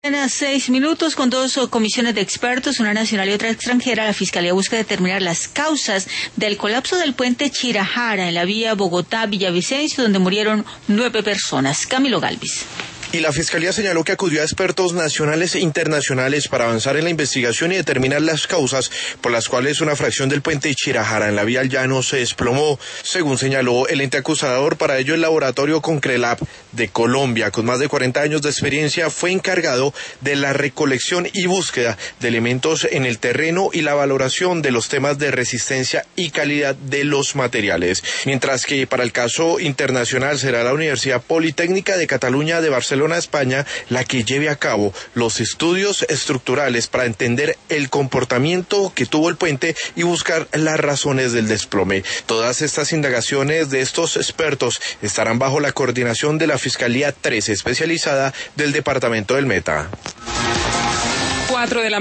En 6 minutos, con 2 comisiones de expertos, una nacional y otra extranjera, la Fiscalía busca determinar las causas del colapso del puente Chirajara en la vía Bogotá-Villavicencio, donde murieron 9 personas. Camilo Galvis. Y la Fiscalía señaló que acudió a expertos nacionales e internacionales para avanzar en la investigación y determinar las causas por las cuales una fracción del puente Chirajara en la vía al Llano se desplomó. Según señaló el ente acusador, para ello el laboratorio Concrelab de Colombia, con más de 40 años de experiencia, fue encargado de la recolección y búsqueda de elementos en el terreno y la valoración de los temas de resistencia y calidad de los materiales. Mientras que para el caso internacional será la Universidad Politécnica de Cataluña de Barcelona, España, la que lleve a cabo los estudios estructurales para entender el comportamiento que tuvo el puente y buscar las razones del desplome. Todas estas indagaciones de estos expertos estarán bajo la coordinación de la Fiscalía 13 especializada del Departamento del Meta. 4 de la